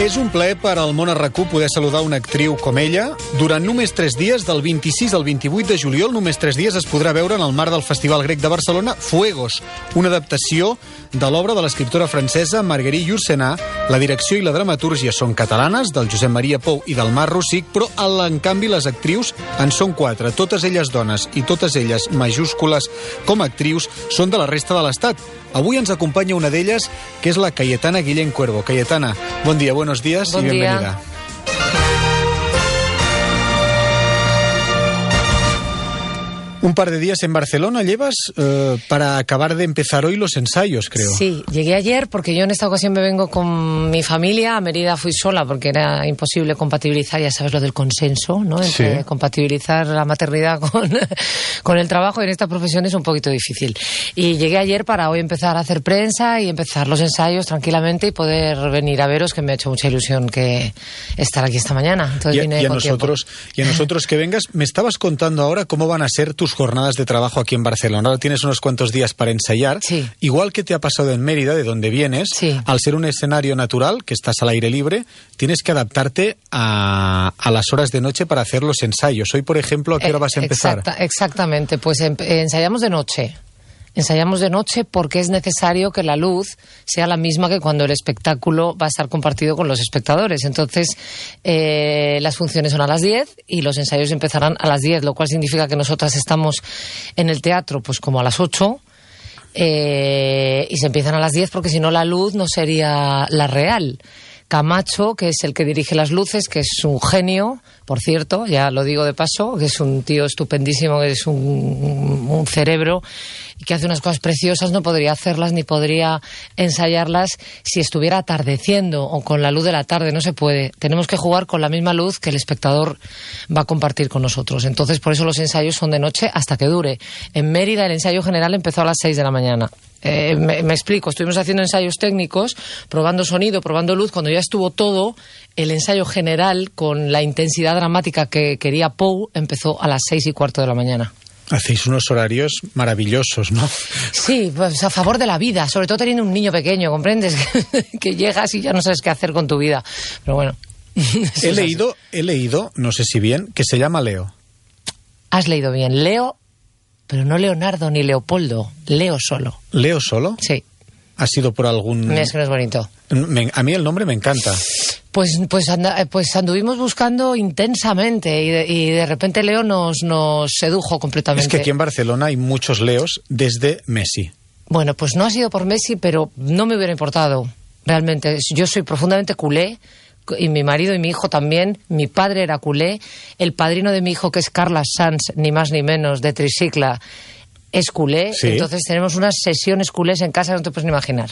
És un plaer per al món RAC1 poder saludar una actriu com ella. Durant només 3 dies, del 26 al 28 de juliol, només 3 dies es podrà veure en el marc del Festival Grec de Barcelona Fuegos, una adaptació de l'obra de l'escriptora francesa Marguerite Yourcenar. La direcció i la dramatúrgia són catalanes, del Josep Maria Pou i del Marc Rosic, però en canvi les actrius en són 4, totes elles dones i totes elles majúscules com a actrius, són de la resta de l'Estat. Avui ens acompanya una d'elles, que és la Cayetana Guillén Cuervo. Cayetana, bon dia, buenos días y bienvenida. Un par de días en Barcelona llevas para acabar de empezar hoy los ensayos, creo. Sí, llegué ayer porque yo en esta ocasión me vengo con mi familia. A Mérida fui sola porque era imposible compatibilizar, ya sabes lo del consenso, ¿no? Entre sí. Compatibilizar la maternidad con el trabajo, y en esta profesión es un poquito difícil. Y llegué ayer para hoy empezar a hacer prensa y empezar los ensayos tranquilamente y poder venir a veros, que me ha hecho mucha ilusión que estar aquí esta mañana. Entonces vine y a con nosotros que vengas. Me estabas contando ahora cómo van a ser tus jornadas de trabajo aquí en Barcelona. Ahora tienes unos cuantos días para ensayar. Sí. Igual que te ha pasado en Mérida, de donde vienes, sí. Al ser un escenario natural, que estás al aire libre, tienes que adaptarte a las horas de noche para hacer los ensayos. Hoy, por ejemplo, ¿a qué hora vas a empezar? Exactamente, pues ensayamos de noche. Ensayamos de noche porque es necesario que la luz sea la misma que cuando el espectáculo va a estar compartido con los espectadores. Entonces, las funciones son a las 10 y los ensayos empezarán a las 10, lo cual significa que nosotras estamos en el teatro pues como a las 8 y se empiezan a las 10 porque si no la luz no sería la real. Camacho, que es el que dirige las luces, que es un genio, por cierto, ya lo digo de paso, que es un tío estupendísimo, que es un cerebro y que hace unas cosas preciosas, no podría hacerlas ni podría ensayarlas si estuviera atardeciendo o con la luz de la tarde, no se puede. Tenemos que jugar con la misma luz que el espectador va a compartir con nosotros. Entonces, por eso los ensayos son de noche hasta que dure. En Mérida el ensayo general empezó a las 6 de la mañana. Me explico, estuvimos haciendo ensayos técnicos, probando sonido, probando luz. Cuando ya estuvo todo, el ensayo general, con la intensidad dramática que quería Pou, empezó a las 6:15 de la mañana. Hacéis unos horarios maravillosos, ¿no? Sí, pues a favor de la vida, sobre todo teniendo un niño pequeño, ¿comprendes? Que llegas y ya no sabes qué hacer con tu vida. Pero bueno. He leído, no sé si bien, que se llama Leo. Has leído bien, Leo, pero no Leonardo ni Leopoldo, Leo solo. ¿Leo solo? Sí. ¿Ha sido por algún...? Es que no es bonito. A mí el nombre me encanta. Pues anduvimos buscando intensamente y de repente Leo nos sedujo completamente. Es que aquí en Barcelona hay muchos Leos desde Messi. Bueno, pues no ha sido por Messi, pero no me hubiera importado, realmente. Yo soy profundamente culé, y mi marido y mi hijo también. Mi padre era culé. El padrino de mi hijo, que es Carles Sanz, ni más ni menos, de Tricicla, es culé. Sí. Entonces tenemos unas sesiones culés en casa, no te puedes ni imaginar.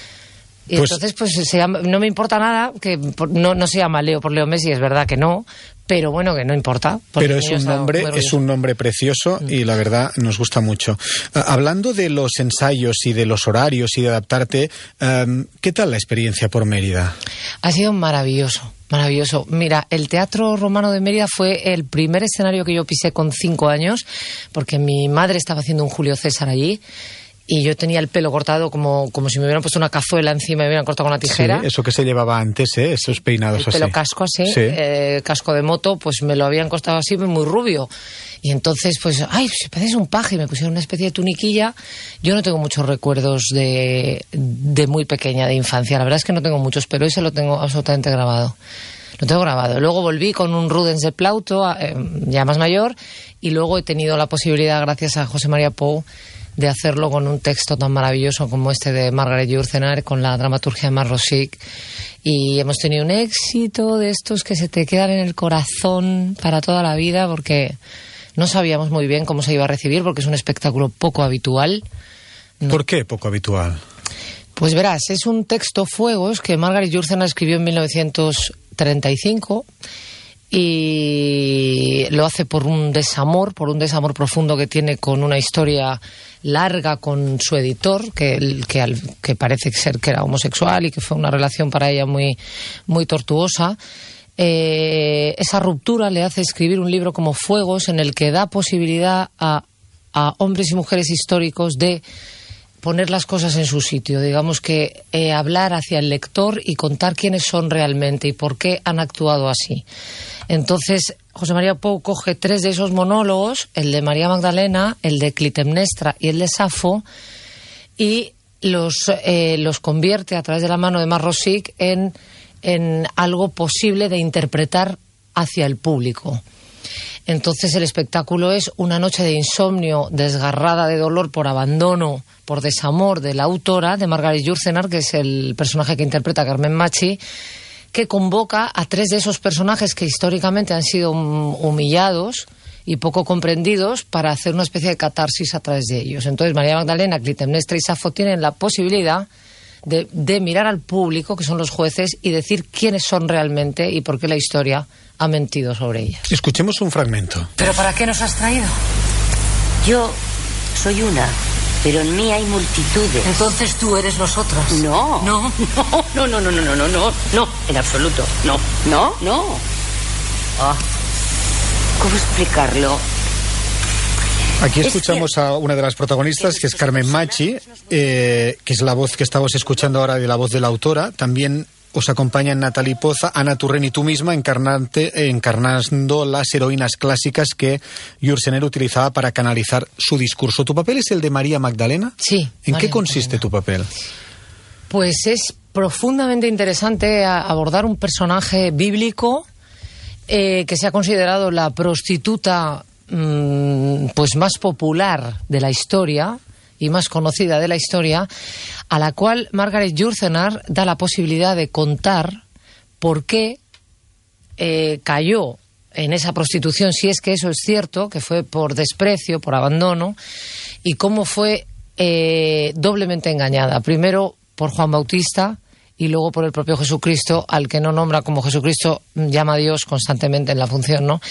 Y pues, entonces, pues no me importa nada que no se llama Leo por Leo Messi, es verdad que no, pero bueno, que no importa. Pero es un nombre precioso y la verdad nos gusta mucho. Hablando de los ensayos y de los horarios y de adaptarte, ¿qué tal la experiencia por Mérida? Ha sido maravilloso. Maravilloso. Mira, el Teatro Romano de Mérida fue el primer escenario que yo pisé con 5 años, porque mi madre estaba haciendo un Julio César allí. Y yo tenía el pelo cortado como si me hubieran puesto una cazuela encima y me hubieran cortado con una tijera. Sí, eso que se llevaba antes, esos peinados así. El pelo casco así, sí. Casco de moto, pues me lo habían cortado así, muy rubio. Y entonces, pues, si pareces un paje, me pusieron una especie de tuniquilla. Yo no tengo muchos recuerdos de muy pequeña, de infancia. La verdad es que no tengo muchos, pero ese lo tengo absolutamente grabado. Lo tengo grabado. Luego volví con un Rudens de Plauto, ya más mayor, y luego he tenido la posibilidad, gracias a José María Pou, de hacerlo con un texto tan maravilloso como este de Marguerite Yourcenar, con la dramaturgia de Marc Rosic, y hemos tenido un éxito de estos que se te quedan en el corazón para toda la vida, porque no sabíamos muy bien cómo se iba a recibir, porque es un espectáculo poco habitual. ¿Por qué poco habitual? Pues verás, es un texto, Fuegos, que Marguerite Yourcenar escribió en 1935, y lo hace por un desamor profundo que tiene con una historia larga con su editor, que parece ser que era homosexual y que fue una relación para ella muy, muy tortuosa. Esa ruptura le hace escribir un libro como Fuegos, en el que da posibilidad a hombres y mujeres históricos de poner las cosas en su sitio, digamos que hablar hacia el lector y contar quiénes son realmente y por qué han actuado así. Entonces, José María Pou coge 3 de esos monólogos, el de María Magdalena, el de Clitemnestra y el de Safo, y los convierte a través de la mano de Marc Rosic en algo posible de interpretar hacia el público. Entonces el espectáculo es una noche de insomnio, desgarrada de dolor por abandono, por desamor de la autora, de Margaret Yourcenar, que es el personaje que interpreta Carmen Machi, que convoca a 3 de esos personajes que históricamente han sido humillados y poco comprendidos para hacer una especie de catarsis a través de ellos. Entonces María Magdalena, Clitemnestra y Safo tienen la posibilidad de mirar al público, que son los jueces, y decir quiénes son realmente y por qué la historia ha mentido sobre ellas. Escuchemos un fragmento. ¿Pero para qué nos has traído? Yo soy una, pero en mí hay multitudes. Entonces tú eres nosotras. No, no, no, en absoluto, no. Oh, ¿cómo explicarlo? Aquí escuchamos a una de las protagonistas, que es Carmen Machi, que es la voz que estamos escuchando ahora, de la voz de la autora. También os acompañan Natalie Poza, Ana Turrent y tú misma, encarnando las heroínas clásicas que Yourcenar utilizaba para canalizar su discurso. ¿Tu papel es el de María Magdalena? Sí. ¿En qué consiste tu papel? Pues es profundamente interesante abordar un personaje bíblico que se ha considerado la prostituta pues más popular de la historia y más conocida de la historia, a la cual Margaret Yourcenar da la posibilidad de contar por qué cayó en esa prostitución, si es que eso es cierto, que fue por desprecio, por abandono, y cómo fue doblemente engañada. Primero por Juan Bautista y luego por el propio Jesucristo, al que no nombra como Jesucristo, llama a Dios constantemente en la función, ¿no?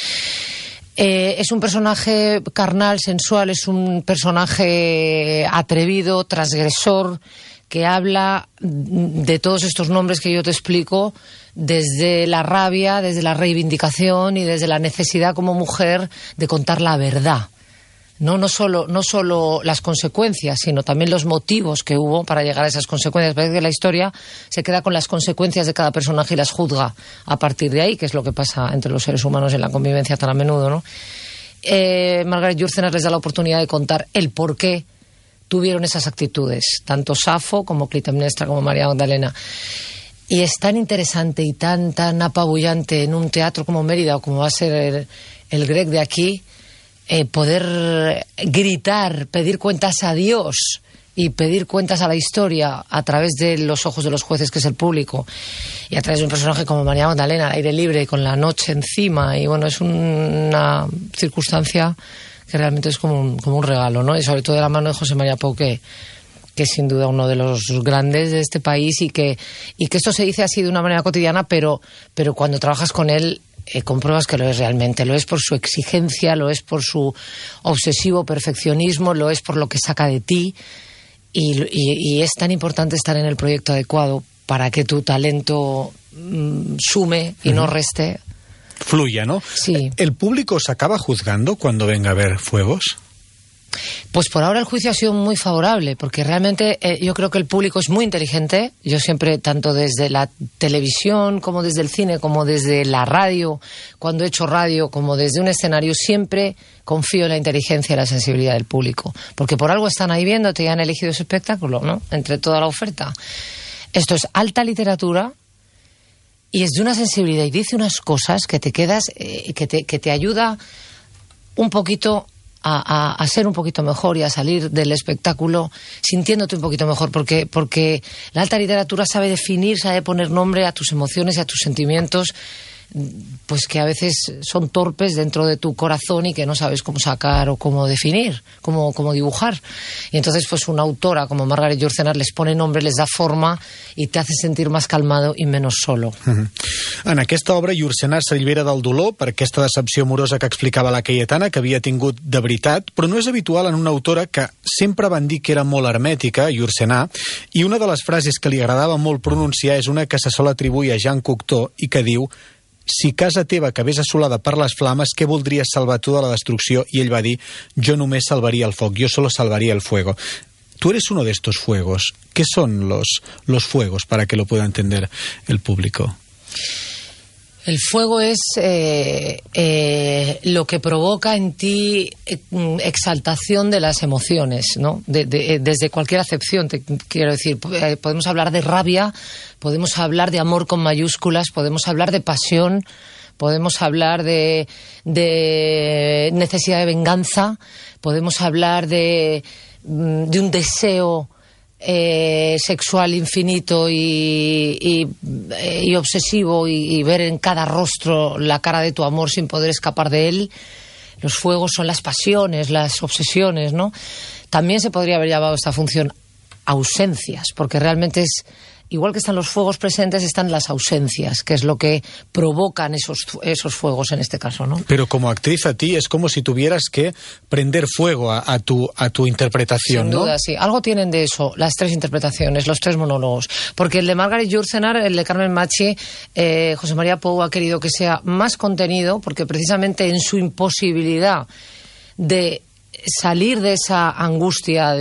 Es un personaje carnal, sensual, es un personaje atrevido, transgresor, que habla de todos estos nombres que yo te explico desde la rabia, desde la reivindicación y desde la necesidad como mujer de contar la verdad. No solo las consecuencias, sino también los motivos que hubo para llegar a esas consecuencias. Parece que la historia se queda con las consecuencias de cada personaje y las juzga a partir de ahí, que es lo que pasa entre los seres humanos en la convivencia tan a menudo, ¿no? Margaret Yourcenar les da la oportunidad de contar el por qué tuvieron esas actitudes, tanto Safo como Clitemnestra como María Magdalena. Y es tan interesante y tan apabullante en un teatro como Mérida o como va a ser el Grec de aquí, poder gritar, pedir cuentas a Dios y pedir cuentas a la historia a través de los ojos de los jueces, que es el público, y a través de un personaje como María Magdalena, al aire libre, con la noche encima. Y bueno, es una circunstancia que realmente es como un regalo, ¿no? Y sobre todo de la mano de José María Pou, que es sin duda uno de los grandes de este país, y que esto se dice así de una manera cotidiana, pero cuando trabajas con él compruebas que lo es realmente. Lo es por su exigencia, lo es por su obsesivo perfeccionismo, lo es por lo que saca de ti, y es tan importante estar en el proyecto adecuado para que tu talento sume y no reste. Fluya, ¿no? Sí. ¿El público os acaba juzgando cuando venga a ver Fuegos? Pues por ahora el juicio ha sido muy favorable, porque realmente yo creo que el público es muy inteligente. Yo siempre, tanto desde la televisión como desde el cine, como desde la radio, cuando he hecho radio, como desde un escenario, siempre confío en la inteligencia y la sensibilidad del público, porque por algo están ahí viéndote y han elegido ese espectáculo, ¿no? Entre toda la oferta. Esto es alta literatura y es de una sensibilidad y dice unas cosas que te quedas, que te ayuda un poquito a ser un poquito mejor y a salir del espectáculo sintiéndote un poquito mejor, porque la alta literatura sabe definir, sabe poner nombre a tus emociones y a tus sentimientos, pues que a veces son torpes dentro de tu corazón y que no sabes cómo sacar o cómo definir, cómo dibujar. Y entonces pues una autora como Margaret Yourcenar les pone nombre, les da forma y te hace sentir más calmado i menys solo. En aquesta obra, Yourcenar s'allibera del dolor per aquesta decepció amorosa que explicava la Cayetana, que havia tingut de veritat, però no és habitual en una autora que sempre van dir que era molt hermètica, Yourcenar, i una de les frases que li agradava molt pronunciar és una que se sol atribuir a Jean Cocteau i que diu: si casa teva acabés assolada per les flames, què voldries salvar tu de la destrucció? I ell va dir: jo només salvaria el foc, jo solo salvaria el fuego. Tú eres uno de estos fuegos. ¿Qué son los fuegos para que lo pueda entender el público? El fuego es lo que provoca en ti exaltación de las emociones, ¿no? Desde cualquier acepción, te quiero decir. Podemos hablar de rabia, podemos hablar de amor con mayúsculas, podemos hablar de pasión, podemos hablar de necesidad de venganza, podemos hablar de un deseo sexual infinito y obsesivo, y ver en cada rostro la cara de tu amor sin poder escapar de él. Los fuegos son las pasiones, las obsesiones, ¿no? También se podría haber llamado esta función ausencias, porque realmente es igual que están los fuegos presentes, están las ausencias, que es lo que provocan esos fuegos en este caso, ¿no? Pero como actriz, a ti es como si tuvieras que prender fuego a tu interpretación, Sin ¿no? duda, sí. Algo tienen de eso, las tres interpretaciones, los tres monólogos. Porque el de Margaret Yourcenar, el de Carmen Machi, José María Pou ha querido que sea más contenido, porque precisamente en su imposibilidad de salir de esa angustia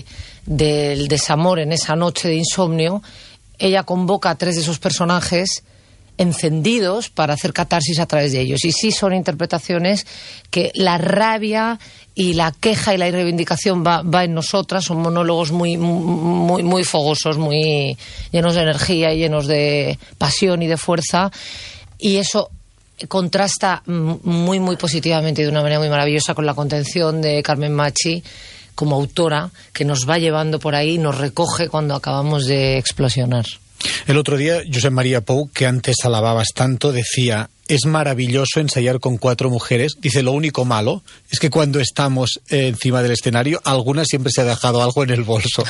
del desamor en esa noche de insomnio, ella convoca a tres de esos personajes encendidos para hacer catarsis a través de ellos. Y sí son interpretaciones que la rabia y la queja y la reivindicación va en nosotras. Son monólogos muy, muy, muy fogosos, muy llenos de energía y llenos de pasión y de fuerza. Y eso contrasta muy, muy positivamente y de una manera muy maravillosa con la contención de Carmen Machi como autora, que nos va llevando por ahí y nos recoge cuando acabamos de explosionar. El otro día, Josep María Pou, que antes alababas tanto, decía: es maravilloso ensayar con 4 mujeres. Dice, lo único malo es que cuando estamos encima del escenario, alguna siempre se ha dejado algo en el bolso.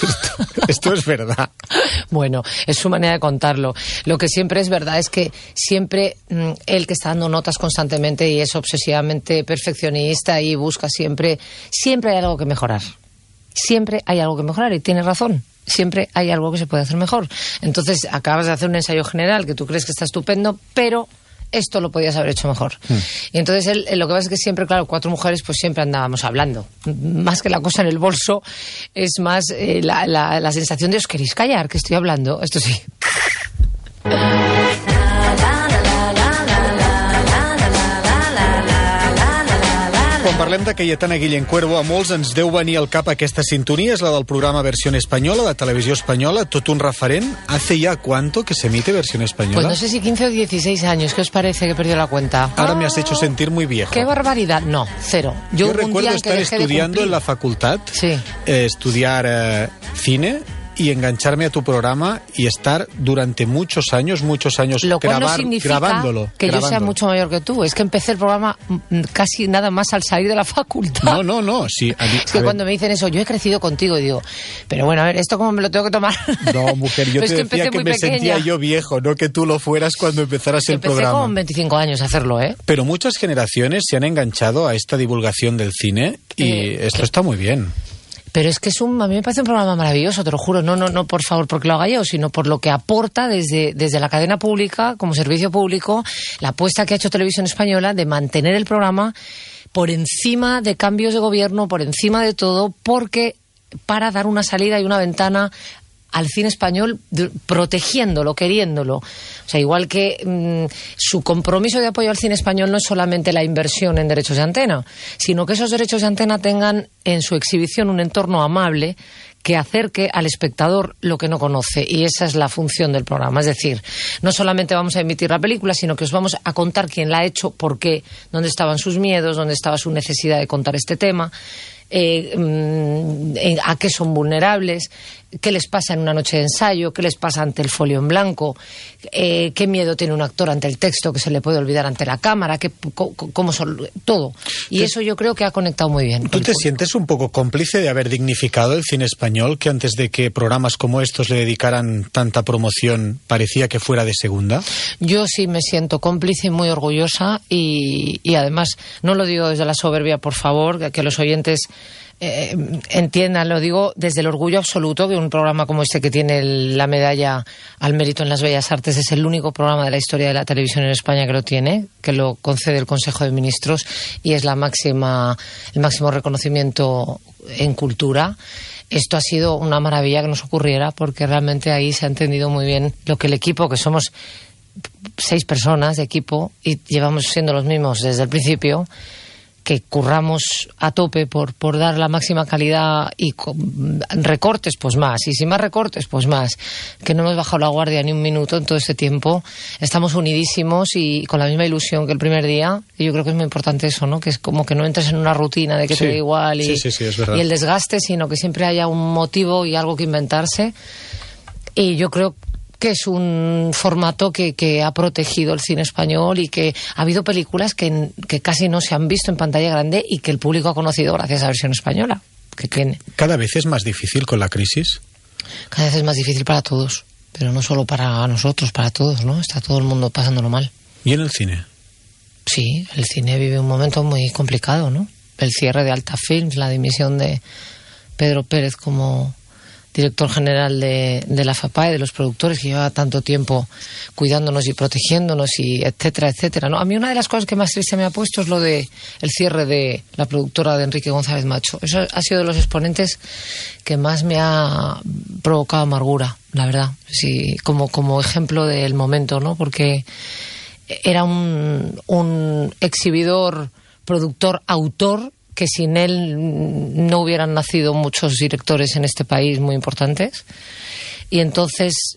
Esto es verdad. Bueno, es su manera de contarlo. Lo que siempre es verdad es que siempre él, que está dando notas constantemente y es obsesivamente perfeccionista y busca siempre hay algo que mejorar. Siempre hay algo que mejorar, y tiene razón. Siempre hay algo que se puede hacer mejor. Entonces acabas de hacer un ensayo general que tú crees que está estupendo, pero esto lo podías haber hecho mejor. Y entonces él, lo que pasa es que siempre, claro, 4 mujeres, pues siempre andábamos hablando. Más que la cosa en el bolso, es más la sensación de os queréis callar, que estoy hablando. Esto sí. Quan parlem de Cayetana Guillén Cuervo, a molts ens deu venir al cap aquesta sintonia, és la del programa Versión Española, de Televisió Espanyola, tot un referent. ¿Hace ya cuánto que se emite Versión Española? Pues no sé si 15 o 16 años, ¿qué os parece que he perdido la cuenta? Ahora me has hecho sentir muy viejo. ¡Qué barbaridad! No, 0. Yo recuerdo estar estudiando en la facultad, sí. Estudiar cine y engancharme a tu programa y estar durante muchos años lo cual no significa grabándolo. Que yo sea mucho mayor que tú. Es que empecé el programa casi nada más al salir de la facultad. No. Sí, es que cuando me dicen eso, yo he crecido contigo, y digo, pero bueno, a ver, ¿esto cómo me lo tengo que tomar? No, mujer, yo te decía que me sentía yo viejo, no que tú lo fueras cuando empezaras el programa. Empecé con 25 años a hacerlo, ¿eh? Pero muchas generaciones se han enganchado a esta divulgación del cine y esto está muy bien. Pero es que a mí me parece un programa maravilloso, te lo juro, no por favor porque lo haga yo, sino por lo que aporta desde la cadena pública, como servicio público, la apuesta que ha hecho Televisión Española de mantener el programa por encima de cambios de gobierno, por encima de todo, porque para dar una salida y una ventana al cine español, protegiéndolo, queriéndolo. O sea, igual que su compromiso de apoyo al cine español no es solamente la inversión en derechos de antena, sino que esos derechos de antena tengan en su exhibición un entorno amable que acerque al espectador lo que no conoce, y esa es la función del programa. Es decir, no solamente vamos a emitir la película, sino que os vamos a contar quién la ha hecho, por qué, dónde estaban sus miedos, dónde estaba su necesidad de contar este tema, a qué son vulnerables, qué les pasa en una noche de ensayo, qué les pasa ante el folio en blanco, qué miedo tiene un actor ante el texto que se le puede olvidar ante la cámara, cómo son todo. Y eso yo creo que ha conectado muy bien. ¿Tú te sientes un poco cómplice de haber dignificado el cine español, que antes de que programas como estos le dedicaran tanta promoción parecía que fuera de segunda? Yo sí me siento cómplice y muy orgullosa, y además no lo digo desde la soberbia, por favor, que los oyentes entiendan, lo digo desde el orgullo absoluto, que un programa como este, que tiene la medalla al mérito en las bellas artes, es el único programa de la historia de la televisión en España que lo tiene, que lo concede el Consejo de Ministros, y es el máximo reconocimiento en cultura. esto ha sido una maravilla que nos ocurriera, porque realmente ahí se ha entendido muy bien lo que el equipo, que somos 6 personas de equipo y llevamos siendo los mismos desde el principio, que curramos a tope por dar la máxima calidad, y con recortes pues más, y sin más recortes pues más, que no hemos bajado la guardia ni un minuto en todo este tiempo. Estamos unidísimos y con la misma ilusión que el primer día, y yo creo que es muy importante eso, ¿no? Que es como que no entres en una rutina de que te da igual y, sí, es verdad. Y el desgaste, sino que siempre haya un motivo y algo que inventarse. Y yo creo que es un formato que ha protegido el cine español, y que ha habido películas que casi no se han visto en pantalla grande y que el público ha conocido gracias a la versión española que tiene. ¿Cada vez es más difícil con la crisis? Cada vez es más difícil para todos, pero no solo para nosotros, para todos, ¿no? Está todo el mundo pasándolo mal. ¿Y en el cine? Sí, el cine vive un momento muy complicado, ¿no? El cierre de Alta Films, la dimisión de Pedro Pérez como director general de la FAPAE, de los productores, que lleva tanto tiempo cuidándonos y protegiéndonos, y etcétera, etcétera, ¿no? A mí una de las cosas que más triste me ha puesto es lo de el cierre de la productora de Enrique González Macho. Eso ha sido de los exponentes que más me ha provocado amargura, la verdad. Sí, como ejemplo del momento, ¿no? Porque era un exhibidor, productor, autor, que sin él no hubieran nacido muchos directores en este país muy importantes. Y entonces,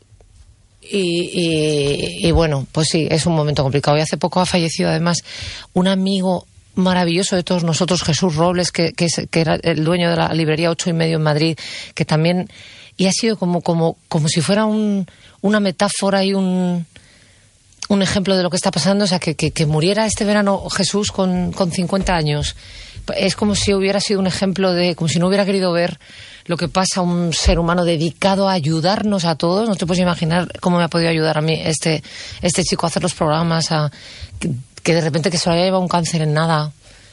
y bueno, pues sí, es un momento complicado. Y hace poco ha fallecido además un amigo maravilloso de todos nosotros, Jesús Robles, que era el dueño de la librería 8 y medio en Madrid, que también, y ha sido como si fuera una metáfora y un ejemplo de lo que está pasando. O sea, que muriera este verano Jesús con 50 años. Es como si hubiera sido un ejemplo de, como si no hubiera querido ver lo que pasa a un ser humano dedicado a ayudarnos a todos. No te puedes imaginar cómo me ha podido ayudar a mí este chico a hacer los programas, que de repente que se lo haya llevado un cáncer en nada.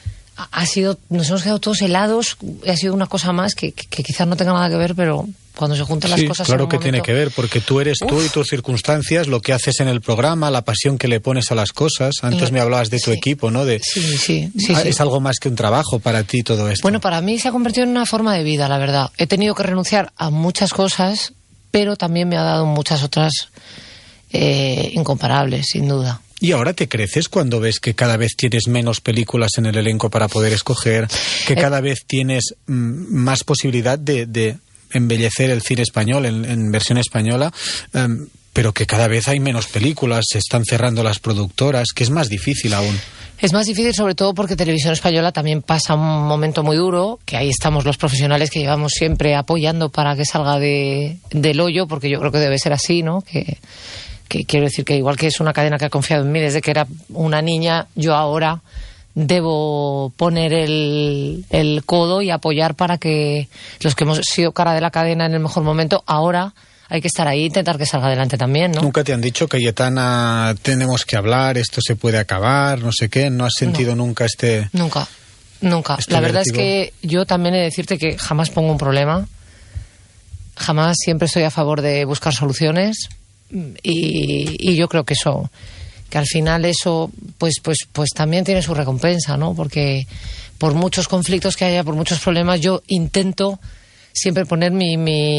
Nos hemos quedado todos helados. Ha sido una cosa más que quizás no tenga nada que ver, pero cuando se juntan las cosas... Claro que tiene que ver, porque tú eres tú y tus circunstancias, lo que haces en el programa, la pasión que le pones a las cosas. Antes me hablabas de tu equipo, ¿no? Sí. Es algo más que un trabajo para ti todo esto. Bueno, para mí se ha convertido en una forma de vida, la verdad. He tenido que renunciar a muchas cosas, pero también me ha dado muchas otras incomparables, sin duda. ¿Y ahora te creces cuando ves que cada vez tienes menos películas en el elenco para poder escoger, que cada vez tienes más posibilidad de embellecer el cine español en versión española, pero que cada vez hay menos películas, se están cerrando las productoras, que es más difícil aún? Es más difícil, sobre todo porque Televisión Española también pasa un momento muy duro, que ahí estamos los profesionales que llevamos siempre apoyando para que salga del hoyo, porque yo creo que debe ser así, ¿no? Que quiero decir que igual que es una cadena que ha confiado en mí desde que era una niña, yo ahora debo poner el codo y apoyar para que los que hemos sido cara de la cadena en el mejor momento, ahora hay que estar ahí e intentar que salga adelante también, ¿no? ¿Nunca te han dicho, Cayetana, tenemos que hablar, esto se puede acabar, no sé qué? ¿No has sentido nunca Nunca. La verdad es que yo también he de decirte que jamás pongo un problema, jamás, siempre estoy a favor de buscar soluciones. Y yo creo que al final eso pues también tiene su recompensa, ¿no? Porque por muchos conflictos que haya, por muchos problemas, yo intento siempre poner mi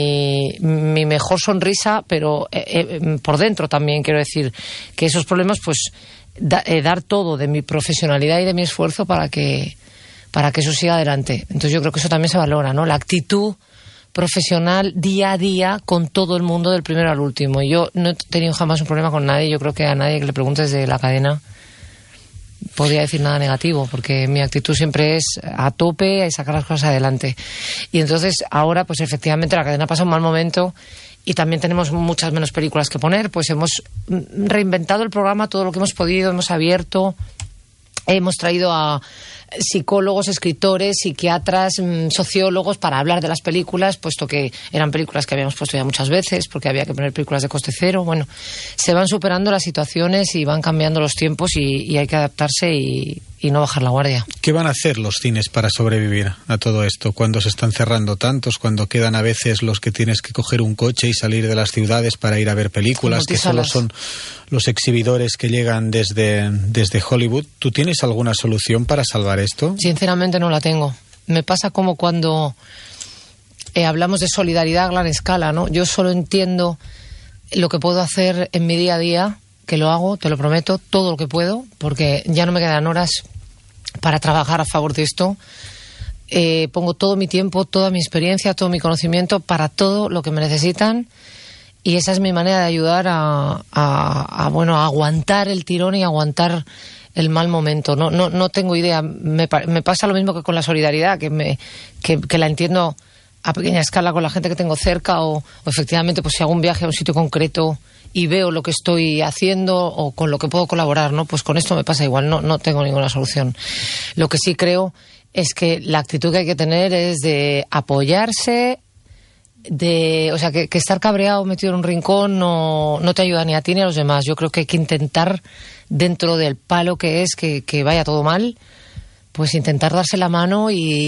mejor sonrisa, pero por dentro también quiero decir que esos problemas pues dar todo de mi profesionalidad y de mi esfuerzo para que eso siga adelante. Entonces yo creo que eso también se valora, ¿no? La actitud profesional día a día con todo el mundo, del primero al último. Y yo no he tenido jamás un problema con nadie. Yo creo que a nadie que le preguntes de la cadena podría decir nada negativo, porque mi actitud siempre es a tope, a sacar las cosas adelante. Y entonces ahora pues efectivamente la cadena pasa un mal momento y también tenemos muchas menos películas que poner. Pues hemos reinventado el programa todo lo que hemos podido, hemos abierto, hemos traído a psicólogos, escritores, psiquiatras, sociólogos para hablar de las películas, puesto que eran películas que habíamos puesto ya muchas veces, porque había que poner películas de coste cero. Bueno, se van superando las situaciones y van cambiando los tiempos y hay que adaptarse y no bajar la guardia. ¿Qué van a hacer los cines para sobrevivir a todo esto? Cuando se están cerrando tantos, cuando quedan a veces los que tienes que coger un coche y salir de las ciudades para ir a ver películas, que solo son los exhibidores que llegan desde Hollywood. ¿Tú tienes alguna solución para salvar esto? Sinceramente no la tengo. Me pasa como cuando hablamos de solidaridad a gran escala, ¿no? Yo solo entiendo lo que puedo hacer en mi día a día, que lo hago, te lo prometo, todo lo que puedo, porque ya no me quedan horas para trabajar a favor de esto. Pongo todo mi tiempo, toda mi experiencia, todo mi conocimiento para todo lo que me necesitan, y esa es mi manera de ayudar a aguantar el tirón y aguantar el mal momento. No tengo idea. Me pasa lo mismo que con la solidaridad, que la entiendo a pequeña escala con la gente que tengo cerca, o efectivamente pues si hago un viaje a un sitio concreto y veo lo que estoy haciendo o con lo que puedo colaborar, ¿no? Pues con esto me pasa igual, no tengo ninguna solución. Lo que sí creo es que la actitud que hay que tener es de apoyarse, o sea, que estar cabreado, metido en un rincón, no te ayuda ni a ti ni a los demás. Yo creo que hay que intentar, dentro del palo que es que vaya todo mal, pues intentar darse la mano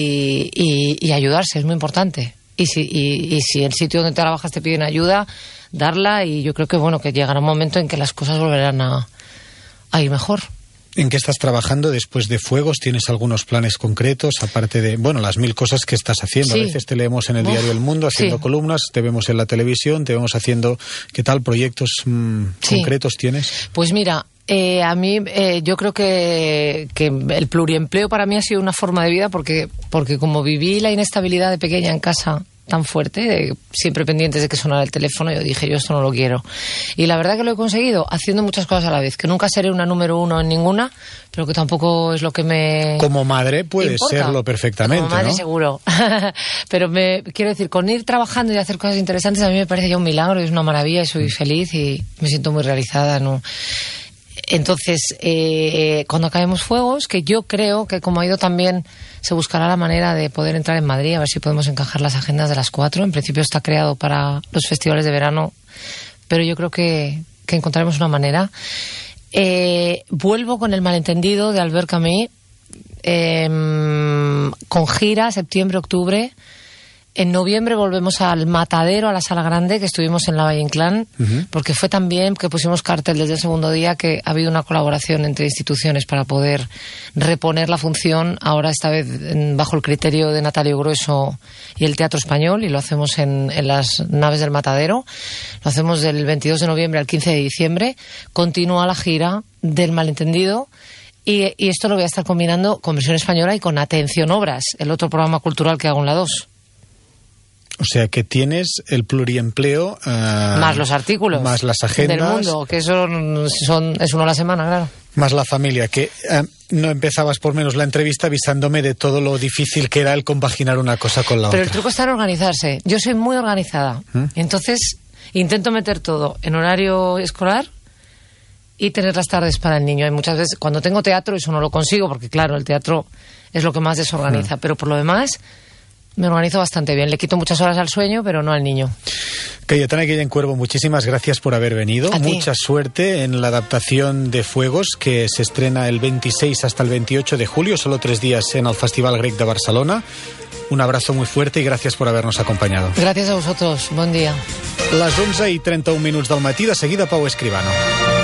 y ayudarse, es muy importante. Y si el sitio donde trabajas te piden ayuda, darla, y yo creo que que llegará un momento en que las cosas volverán a ir mejor. ¿En qué estás trabajando después de Fuegos? ¿Tienes algunos planes concretos, aparte de, las 1000 cosas que estás haciendo? Sí. A veces te leemos en el diario El Mundo haciendo columnas, te vemos en la televisión, te vemos haciendo... ¿Qué tal? ¿Proyectos concretos tienes? Pues mira, a mí yo creo que el pluriempleo para mí ha sido una forma de vida, porque como viví la inestabilidad de pequeña en casa tan fuerte, siempre pendientes de que sonara el teléfono, yo dije, yo esto no lo quiero. Y la verdad que lo he conseguido haciendo muchas cosas a la vez, que nunca seré una número uno en ninguna, pero que tampoco es lo que me... Como madre puedes serlo perfectamente, como madre, ¿no? Seguro. Pero quiero decir, con ir trabajando y hacer cosas interesantes a mí me parece ya un milagro, y es una maravilla, y soy feliz y me siento muy realizada, ¿no? Entonces, cuando acabemos Fuegos, que yo creo que como ha ido también, se buscará la manera de poder entrar en Madrid, a ver si podemos encajar las agendas de las 4. En principio está creado para los festivales de verano, pero yo creo que encontraremos una manera. Vuelvo con El malentendido de Albert Camus, con gira septiembre, octubre. En noviembre volvemos al Matadero, a la Sala Grande, que estuvimos en la Valle Inclán, porque fue también que pusimos cartel desde el segundo día, que ha habido una colaboración entre instituciones para poder reponer la función, ahora esta vez bajo el criterio de Natalio Grueso y el Teatro Español, y lo hacemos en las naves del Matadero. Lo hacemos del 22 de noviembre al 15 de diciembre. Continúa la gira del Malentendido. Y esto lo voy a estar combinando con versión española y con Atención Obras, el otro programa cultural que hago en la 2. O sea que tienes el pluriempleo... más los artículos. Más las agendas. Del Mundo, que es uno a la semana, claro. Más la familia, que no empezabas por menos la entrevista avisándome de todo lo difícil que era el compaginar una cosa con la otra. Pero el truco está en organizarse. Yo soy muy organizada. Entonces, intento meter todo en horario escolar y tener las tardes para el niño. Y muchas veces, cuando tengo teatro, eso no lo consigo, porque claro, el teatro es lo que más desorganiza. Pero por lo demás... me organizo bastante bien. Le quito muchas horas al sueño, pero no al niño. Cayetana Guillén Cuervo, muchísimas gracias por haber venido. Mucha suerte en la adaptación de Fuegos, que se estrena el 26 hasta el 28 de julio, solo 3 días en el Festival Grec de Barcelona. Un abrazo muy fuerte y gracias por habernos acompañado. Gracias a vosotros. Bon dia. Les 11:31 del matí, de seguida Pau Escribano.